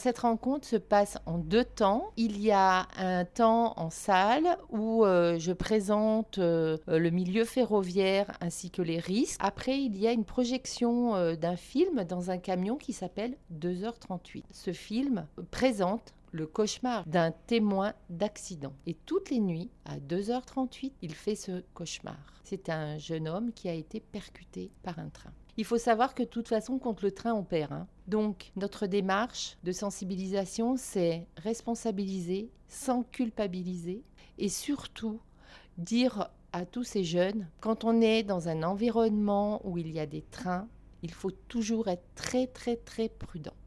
Cette rencontre se passe en 2 temps. Il y a un temps en salle où je présente le milieu ferroviaire ainsi que les risques. Après, il y a une projection d'un film dans un camion qui s'appelle 2h38. Ce film présente le cauchemar d'un témoin d'accident. Et toutes les nuits, à 2h38, il fait ce cauchemar. C'est un jeune homme qui a été percuté par un train. Il faut savoir que de toute façon, contre le train, on perd. Donc, notre démarche de sensibilisation, c'est responsabiliser sans culpabiliser et surtout dire à tous ces jeunes, quand on est dans un environnement où il y a des trains, il faut toujours être très, très, très prudent.